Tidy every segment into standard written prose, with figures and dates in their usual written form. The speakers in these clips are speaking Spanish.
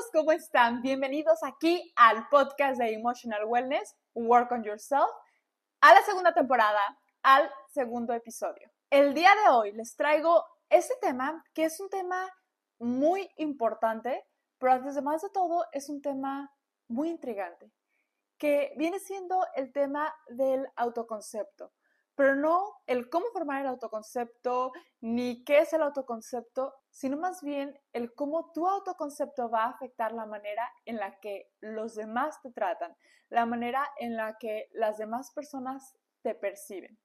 ¿cómo están? Bienvenidos aquí al podcast de Emotional Wellness, Work on Yourself, a la segunda temporada, al segundo episodio. El día de hoy les traigo este tema, que es un tema muy importante, pero además de todo es un tema muy intrigante, que viene siendo el tema del autoconcepto, pero no el cómo formar el autoconcepto, ni qué es el autoconcepto, sino más bien el cómo tu autoconcepto va a afectar la manera en la que los demás te tratan, la manera en la que las demás personas te perciben.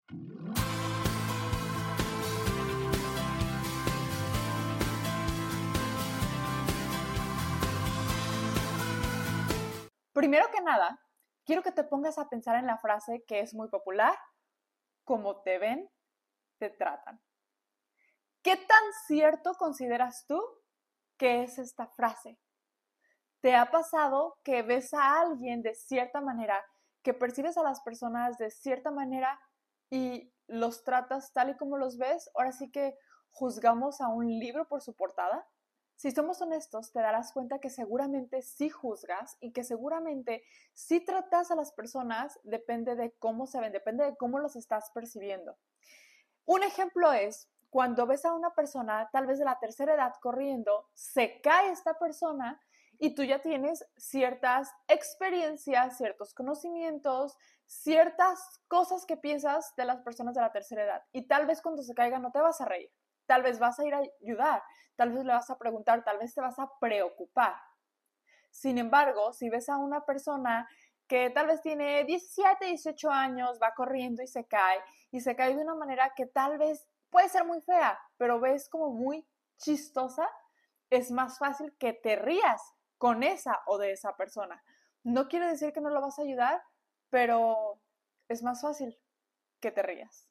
Primero que nada, quiero que te pongas a pensar en la frase que es muy popular: como te ven, te tratan. ¿Qué tan cierto consideras tú que es esta frase? ¿Te ha pasado que ves a alguien de cierta manera, que percibes a las personas de cierta manera y los tratas tal y como los ves? Ahora sí que juzgamos a un libro por su portada. Si somos honestos, te darás cuenta que seguramente sí juzgas y que seguramente sí tratas a las personas, depende de cómo se ven, depende de cómo los estás percibiendo. Un ejemplo es cuando ves a una persona, tal vez de la tercera edad, corriendo, se cae esta persona y tú ya tienes ciertas experiencias, ciertos conocimientos, ciertas cosas que piensas de las personas de la tercera edad. Y tal vez cuando se caiga no te vas a reír, tal vez vas a ir a ayudar, tal vez le vas a preguntar, tal vez te vas a preocupar. Sin embargo, si ves a una persona que tal vez tiene 17, 18 años, va corriendo y se cae de una manera que tal vez puede ser muy fea, pero ves como muy chistosa, es más fácil que te rías con esa o de esa persona. No quiere decir que no lo vas a ayudar, pero es más fácil que te rías.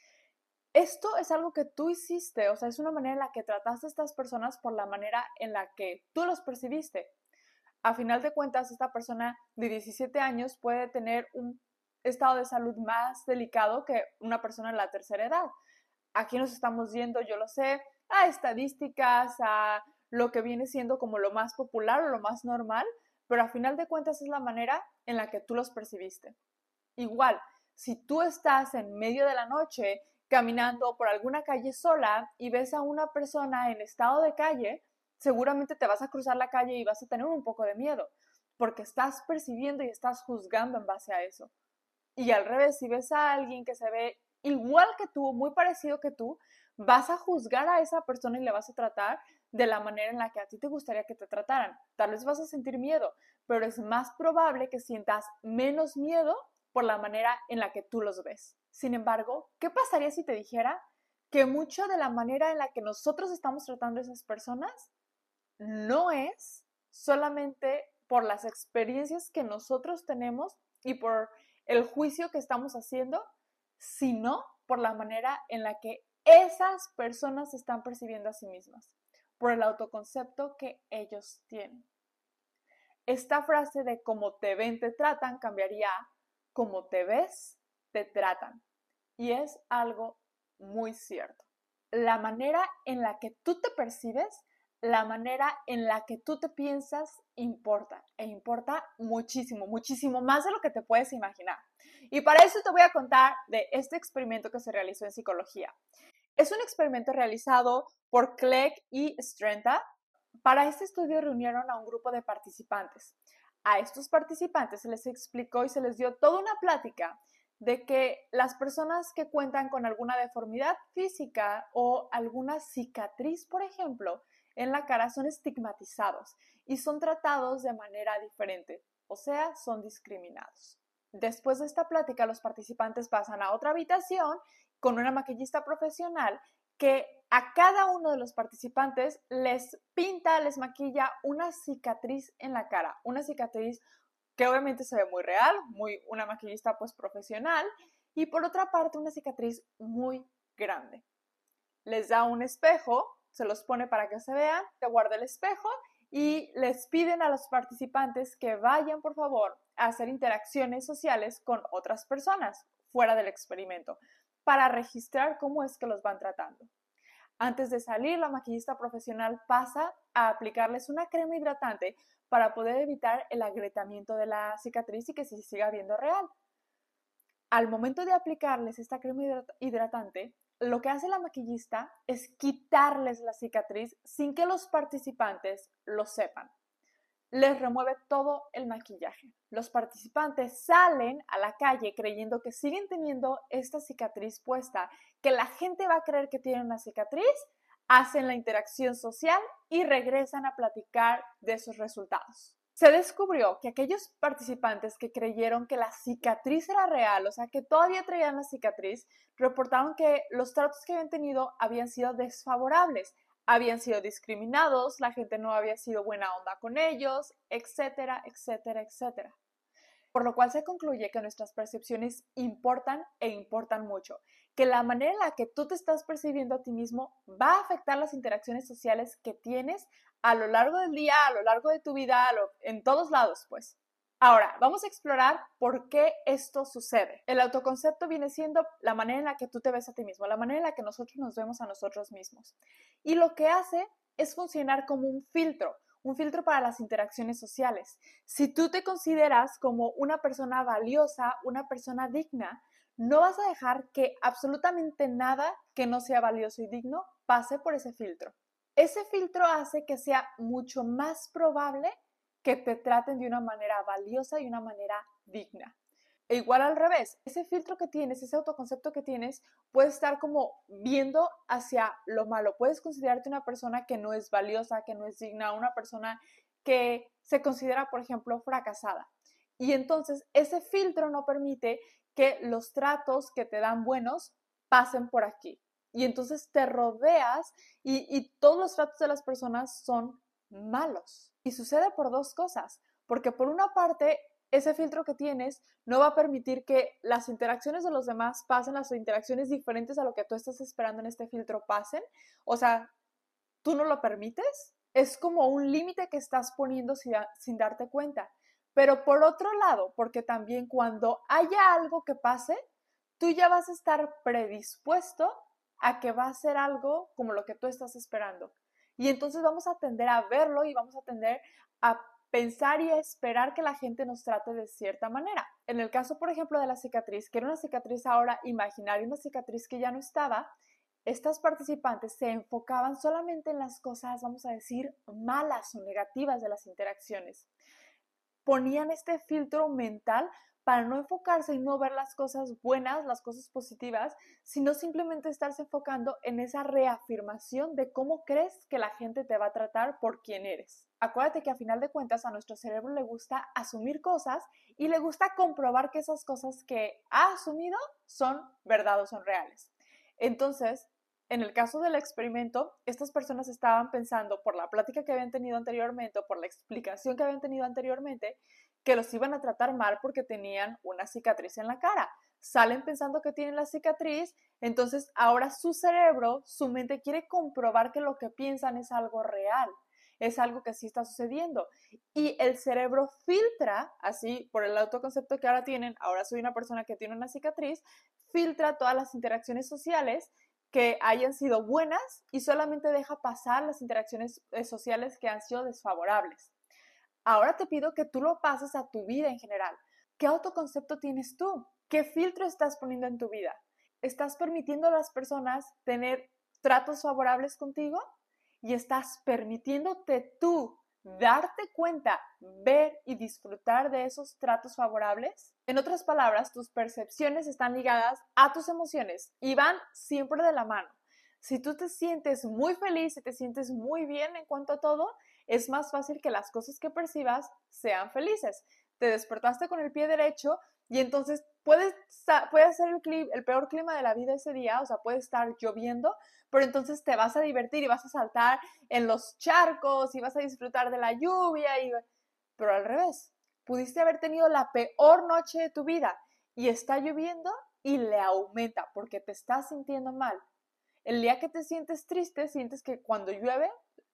Esto es algo que tú hiciste, o sea, es una manera en la que trataste a estas personas por la manera en la que tú los percibiste. A final de cuentas, esta persona de 17 años puede tener un estado de salud más delicado que una persona de la tercera edad. Aquí nos estamos yendo, yo lo sé, a estadísticas, a lo que viene siendo como lo más popular o lo más normal, pero a final de cuentas es la manera en la que tú los percibiste. Igual, si tú estás en medio de la noche caminando por alguna calle sola y ves a una persona en estado de calle, seguramente te vas a cruzar la calle y vas a tener un poco de miedo, porque estás percibiendo y estás juzgando en base a eso. Y al revés, si ves a alguien que se ve igual que tú, muy parecido que tú, vas a juzgar a esa persona y le vas a tratar de la manera en la que a ti te gustaría que te trataran. Tal vez vas a sentir miedo, pero es más probable que sientas menos miedo por la manera en la que tú los ves. Sin embargo, ¿qué pasaría si te dijera que mucho de la manera en la que nosotros estamos tratando a esas personas no es solamente por las experiencias que nosotros tenemos y por el juicio que estamos haciendo, sino por la manera en la que esas personas se están percibiendo a sí mismas, por el autoconcepto que ellos tienen? Esta frase de como te ven, te tratan, cambiaría a como te ves, te tratan. Y es algo muy cierto. La manera en la que tú te percibes, la manera en la que tú te piensas importa, e importa muchísimo, muchísimo más de lo que te puedes imaginar. Y para eso te voy a contar de este experimento que se realizó en psicología. Es un experimento realizado por Clegg y Strenta. Para este estudio reunieron a un grupo de participantes. A estos participantes se les explicó y se les dio toda una plática de que las personas que cuentan con alguna deformidad física o alguna cicatriz, por ejemplo, en la cara, son estigmatizados y son tratados de manera diferente, o sea, son discriminados. Después de esta plática, los participantes pasan a otra habitación con una maquillista profesional que a cada uno de los participantes les pinta, les maquilla una cicatriz en la cara, una cicatriz que obviamente se ve muy real, una maquillista pues profesional, y por otra parte una cicatriz muy grande. Les da un espejo, se los pone para que se vean, se guarda el espejo y les piden a los participantes que vayan por favor a hacer interacciones sociales con otras personas fuera del experimento para registrar cómo es que los van tratando. Antes de salir, la maquillista profesional pasa a aplicarles una crema hidratante para poder evitar el agrietamiento de la cicatriz y que se siga viendo real. Al momento de aplicarles esta crema hidratante, lo que hace la maquillista es quitarles la cicatriz sin que los participantes lo sepan. Les remueve todo el maquillaje. Los participantes salen a la calle creyendo que siguen teniendo esta cicatriz puesta, que la gente va a creer que tienen una cicatriz, hacen la interacción social y regresan a platicar de sus resultados. Se descubrió que aquellos participantes que creyeron que la cicatriz era real, o sea, que todavía traían la cicatriz, reportaron que los tratos que habían tenido habían sido desfavorables, habían sido discriminados, la gente no había sido buena onda con ellos, etcétera, etcétera, etcétera. Por lo cual se concluye que nuestras percepciones importan e importan mucho, que la manera en la que tú te estás percibiendo a ti mismo va a afectar las interacciones sociales que tienes a lo largo del día, a lo largo de tu vida, en todos lados, pues. Ahora, vamos a explorar por qué esto sucede. El autoconcepto viene siendo la manera en la que tú te ves a ti mismo, la manera en la que nosotros nos vemos a nosotros mismos. Y lo que hace es funcionar como un filtro para las interacciones sociales. Si tú te consideras como una persona valiosa, una persona digna, no vas a dejar que absolutamente nada que no sea valioso y digno pase por ese filtro. Ese filtro hace que sea mucho más probable que te traten de una manera valiosa y una manera digna. E igual al revés, ese filtro que tienes, ese autoconcepto que tienes, puede estar como viendo hacia lo malo. Puedes considerarte una persona que no es valiosa, que no es digna, una persona que se considera, por ejemplo, fracasada. Y entonces ese filtro no permite que los tratos que te dan buenos pasen por aquí. Y entonces te rodeas y todos los tratos de las personas son malos. Y sucede por dos cosas. Porque por una parte, ese filtro que tienes no va a permitir que las interacciones de los demás pasen, las interacciones diferentes a lo que tú estás esperando en este filtro pasen. O sea, tú no lo permites. Es como un límite que estás poniendo sin darte cuenta. Pero por otro lado, porque también cuando haya algo que pase, tú ya vas a estar predispuesto a que va a ser algo como lo que tú estás esperando. Y entonces vamos a tender a verlo y vamos a tender a pensar y a esperar que la gente nos trate de cierta manera. En el caso, por ejemplo, de la cicatriz, que era una cicatriz ahora imaginaria, una cicatriz que ya no estaba, estas participantes se enfocaban solamente en las cosas, vamos a decir, malas o negativas de las interacciones. Ponían este filtro mental para no enfocarse y no ver las cosas buenas, las cosas positivas, sino simplemente estarse enfocando en esa reafirmación de cómo crees que la gente te va a tratar por quien eres. Acuérdate que a final de cuentas a nuestro cerebro le gusta asumir cosas y le gusta comprobar que esas cosas que ha asumido son verdad o son reales. Entonces, en el caso del experimento, estas personas estaban pensando por la plática que habían tenido anteriormente o por la explicación que habían tenido anteriormente que los iban a tratar mal porque tenían una cicatriz en la cara. Salen pensando que tienen la cicatriz, entonces ahora su cerebro, su mente quiere comprobar que lo que piensan es algo real, es algo que sí está sucediendo. Y el cerebro filtra, así por el autoconcepto que ahora tienen, ahora soy una persona que tiene una cicatriz, filtra todas las interacciones sociales que hayan sido buenas y solamente deja pasar las interacciones sociales que han sido desfavorables. Ahora te pido que tú lo pases a tu vida en general. ¿Qué autoconcepto tienes tú? ¿Qué filtro estás poniendo en tu vida? ¿Estás permitiendo a las personas tener tratos favorables contigo? ¿Y estás permitiéndote tú darte cuenta, ver y disfrutar de esos tratos favorables? En otras palabras, tus percepciones están ligadas a tus emociones y van siempre de la mano. Si tú te sientes muy feliz, si te sientes muy bien en cuanto a todo, es más fácil que las cosas que percibas sean felices. Te despertaste con el pie derecho y entonces puede ser el peor clima de la vida ese día, o sea, puede estar lloviendo, pero entonces te vas a divertir y vas a saltar en los charcos y vas a disfrutar de la lluvia. Pero al revés, pudiste haber tenido la peor noche de tu vida y está lloviendo y le aumenta porque te estás sintiendo mal. El día que te sientes triste, sientes que cuando llueve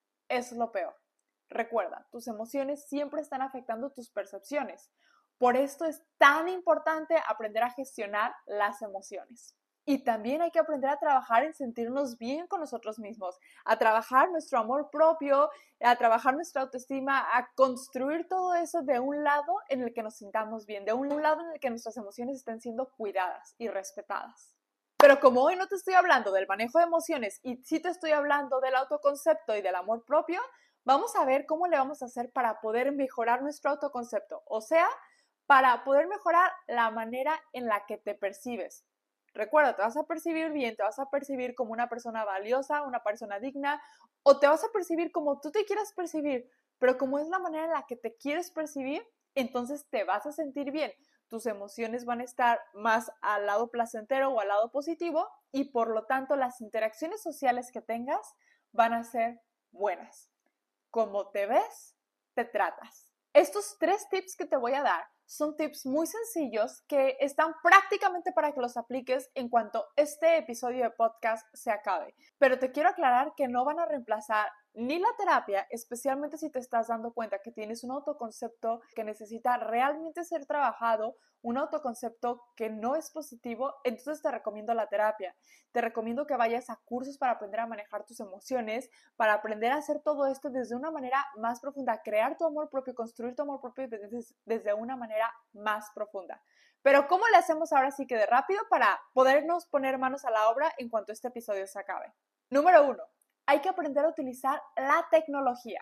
es lo peor. Recuerda, tus emociones siempre están afectando tus percepciones. Por esto es tan importante aprender a gestionar las emociones. Y también hay que aprender a trabajar en sentirnos bien con nosotros mismos, a trabajar nuestro amor propio, a trabajar nuestra autoestima, a construir todo eso de un lado en el que nos sintamos bien, de un lado en el que nuestras emociones estén siendo cuidadas y respetadas. Pero como hoy no te estoy hablando del manejo de emociones y sí te estoy hablando del autoconcepto y del amor propio, vamos a ver cómo le vamos a hacer para poder mejorar nuestro autoconcepto, o sea, para poder mejorar la manera en la que te percibes. Recuerda, te vas a percibir bien, te vas a percibir como una persona valiosa, una persona digna, o te vas a percibir como tú te quieras percibir, pero como es la manera en la que te quieres percibir, entonces te vas a sentir bien. Tus emociones van a estar más al lado placentero o al lado positivo y por lo tanto las interacciones sociales que tengas van a ser buenas. Como te ves, te tratas. Estos 3 tips que te voy a dar son tips muy sencillos que están prácticamente para que los apliques en cuanto este episodio de podcast se acabe. Pero te quiero aclarar que no van a reemplazar ni la terapia, especialmente si te estás dando cuenta que tienes un autoconcepto que necesita realmente ser trabajado, un autoconcepto que no es positivo, entonces te recomiendo la terapia. Te recomiendo que vayas a cursos para aprender a manejar tus emociones, para aprender a hacer todo esto desde una manera más profunda, crear tu amor propio, construir tu amor propio desde una manera más profunda. Pero ¿cómo le hacemos ahora sí que de rápido para podernos poner manos a la obra en cuanto este episodio se acabe? Número 1. Hay que aprender a utilizar la tecnología.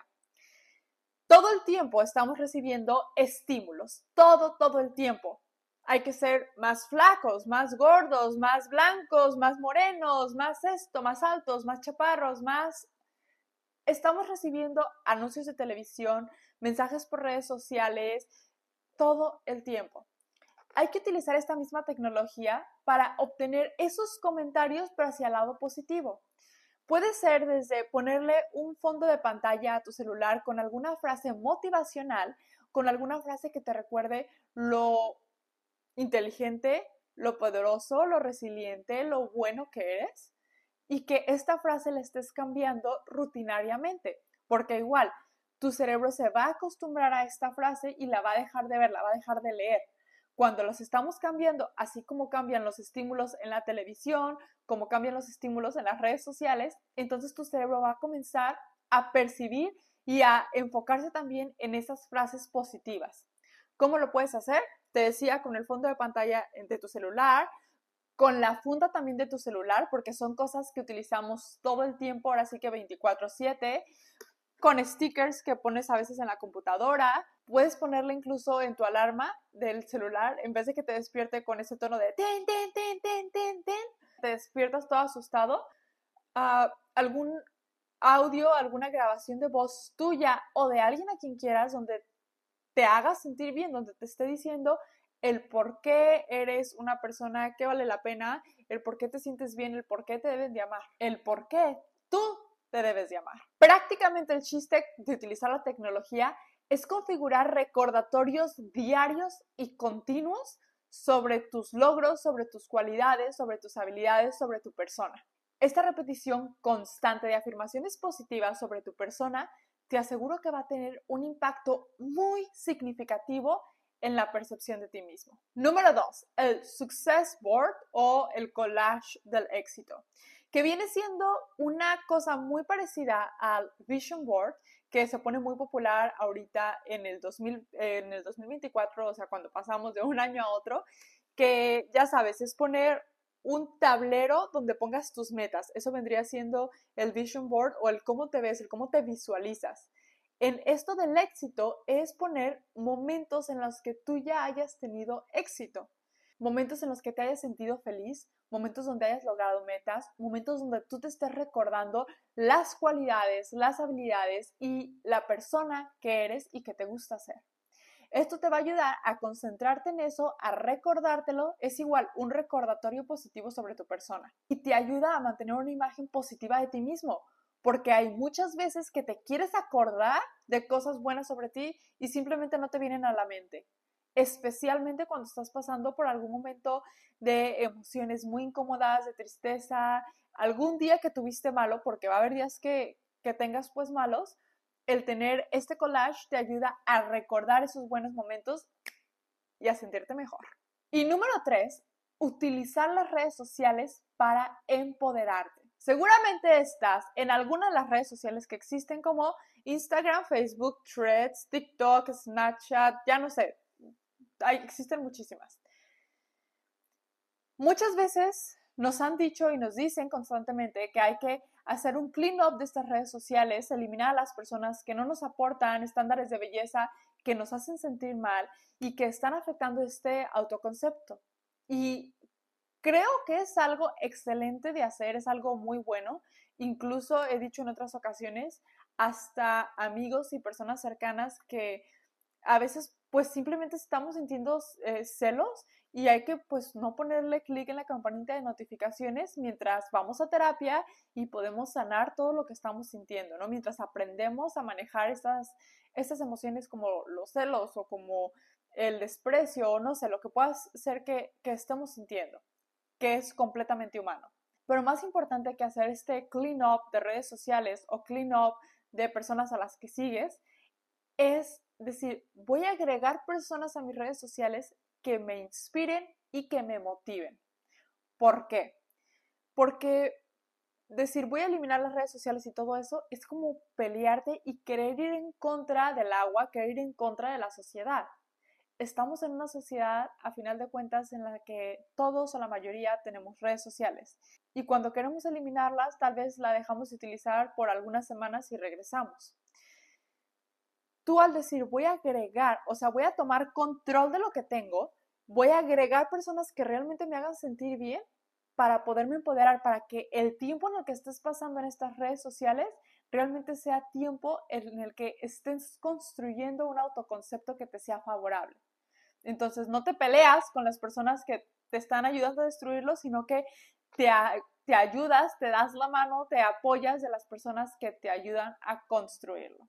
Todo el tiempo estamos recibiendo estímulos, todo el tiempo. Hay que ser más flacos, más gordos, más blancos, más morenos, más esto, más altos, más chaparros, más... Estamos recibiendo anuncios de televisión, mensajes por redes sociales, todo el tiempo. Hay que utilizar esta misma tecnología para obtener esos comentarios, pero hacia el lado positivo. Puede ser desde ponerle un fondo de pantalla a tu celular con alguna frase motivacional, con alguna frase que te recuerde lo inteligente, lo poderoso, lo resiliente, lo bueno que eres, y que esta frase la estés cambiando rutinariamente, porque igual tu cerebro se va a acostumbrar a esta frase y la va a dejar de ver, la va a dejar de leer. Cuando los estamos cambiando, así como cambian los estímulos en la televisión, como cambian los estímulos en las redes sociales, entonces tu cerebro va a comenzar a percibir y a enfocarse también en esas frases positivas. ¿Cómo lo puedes hacer? Te decía, con el fondo de pantalla de tu celular, con la funda también de tu celular, porque son cosas que utilizamos todo el tiempo, ahora sí que 24/7, con stickers que pones a veces en la computadora, puedes ponerle incluso en tu alarma del celular, en vez de que te despierte con ese tono de ten, ten, ten, ten, ten, ten, te despiertas todo asustado, algún audio, alguna grabación de voz tuya o de alguien a quien quieras donde te haga sentir bien, donde te esté diciendo el por qué eres una persona que vale la pena, el por qué te sientes bien, el por qué te deben de amar, el por qué tú te debes de amar. Prácticamente el chiste de utilizar la tecnología es configurar recordatorios diarios y continuos sobre tus logros, sobre tus cualidades, sobre tus habilidades, sobre tu persona. Esta repetición constante de afirmaciones positivas sobre tu persona te aseguro que va a tener un impacto muy significativo en la percepción de ti mismo. Número 2, el Success Board o el collage del éxito, que viene siendo una cosa muy parecida al Vision Board, que se pone muy popular ahorita en el 2024, o sea, cuando pasamos de un año a otro, que ya sabes, es poner un tablero donde pongas tus metas. Eso vendría siendo el Vision Board o el cómo te ves, el cómo te visualizas. En esto del éxito es poner momentos en los que tú ya hayas tenido éxito, momentos en los que te hayas sentido feliz, momentos donde hayas logrado metas, momentos donde tú te estés recordando las cualidades, las habilidades y la persona que eres y que te gusta ser. Esto te va a ayudar a concentrarte en eso, a recordártelo, es igual un recordatorio positivo sobre tu persona y te ayuda a mantener una imagen positiva de ti mismo, porque hay muchas veces que te quieres acordar de cosas buenas sobre ti y simplemente no te vienen a la mente, especialmente cuando estás pasando por algún momento de emociones muy incómodas, de tristeza, algún día que tuviste malo, porque va a haber días que tengas pues malos. El tener este collage te ayuda a recordar esos buenos momentos y a sentirte mejor. Y número 3, utilizar las redes sociales para empoderarte. Seguramente estás en alguna de las redes sociales que existen como Instagram, Facebook, Threads, TikTok, Snapchat, ya no sé, existen muchísimas. Muchas veces nos han dicho y nos dicen constantemente que hay que hacer un clean up de estas redes sociales, eliminar a las personas que no nos aportan estándares de belleza, que nos hacen sentir mal y que están afectando este autoconcepto. Y creo que es algo excelente de hacer, es algo muy bueno. Incluso he dicho en otras ocasiones, hasta amigos y personas cercanas que a veces pues simplemente estamos sintiendo celos y hay que pues no ponerle clic en la campanita de notificaciones mientras vamos a terapia y podemos sanar todo lo que estamos sintiendo, ¿no? Mientras aprendemos a manejar estas emociones como los celos o como el desprecio o no sé, lo que pueda ser que estemos sintiendo, que es completamente humano. Pero más importante que hacer este clean up de redes sociales o clean up de personas a las que sigues es decir, voy a agregar personas a mis redes sociales que me inspiren y que me motiven. ¿Por qué? Porque decir voy a eliminar las redes sociales y todo eso es como pelearte y querer ir en contra del agua, querer ir en contra de la sociedad. Estamos en una sociedad, a final de cuentas, en la que todos o la mayoría tenemos redes sociales. Y cuando queremos eliminarlas, tal vez la dejamos de utilizar por algunas semanas y regresamos. Tú al decir voy a agregar, o sea, voy a tomar control de lo que tengo, voy a agregar personas que realmente me hagan sentir bien para poderme empoderar, para que el tiempo en el que estés pasando en estas redes sociales realmente sea tiempo en el que estés construyendo un autoconcepto que te sea favorable. Entonces, no te peleas con las personas que te están ayudando a destruirlo, sino que te ayudas, te das la mano, te apoyas de las personas que te ayudan a construirlo.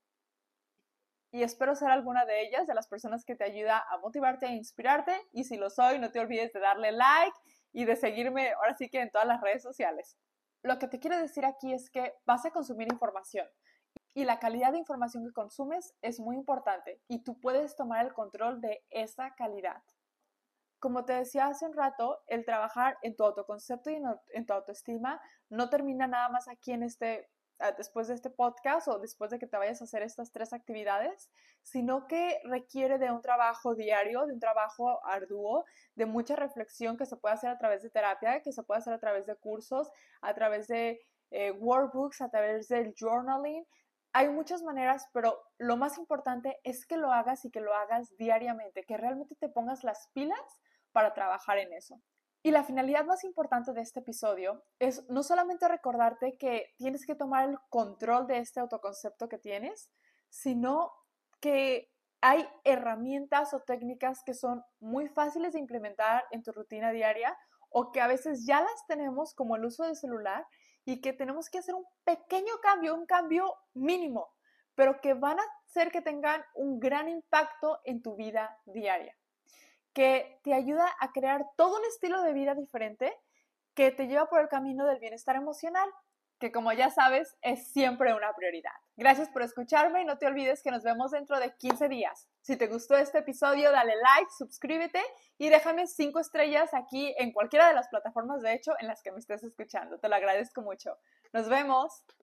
Y espero ser alguna de ellas, de las personas que te ayuda a motivarte e inspirarte. Y si lo soy, no te olvides de darle like y de seguirme ahora sí que en todas las redes sociales. Lo que te quiero decir aquí es que vas a consumir información y la calidad de información que consumes es muy importante y tú puedes tomar el control de esa calidad. Como te decía hace un rato, el trabajar en tu autoconcepto y en tu autoestima no termina nada más aquí después de este podcast o después de que te vayas a hacer estas 3 actividades, sino que requiere de un trabajo diario, de un trabajo arduo, de mucha reflexión que se puede hacer a través de terapia, que se puede hacer a través de cursos, a través de workbooks, a través del journaling. Hay muchas maneras, pero lo más importante es que lo hagas y que lo hagas diariamente, que realmente te pongas las pilas para trabajar en eso. Y la finalidad más importante de este episodio es no solamente recordarte que tienes que tomar el control de este autoconcepto que tienes, sino que hay herramientas o técnicas que son muy fáciles de implementar en tu rutina diaria o que a veces ya las tenemos, como el uso del celular, y que tenemos que hacer un pequeño cambio, un cambio mínimo, pero que van a hacer que tengan un gran impacto en tu vida diaria, que te ayuda a crear todo un estilo de vida diferente que te lleva por el camino del bienestar emocional, que como ya sabes es siempre una prioridad. Gracias por escucharme y no te olvides que nos vemos dentro de 15 días. Si te gustó este episodio, dale like, suscríbete y déjame 5 estrellas aquí en cualquiera de las plataformas, de hecho, en las que me estés escuchando. Te lo agradezco mucho. Nos vemos.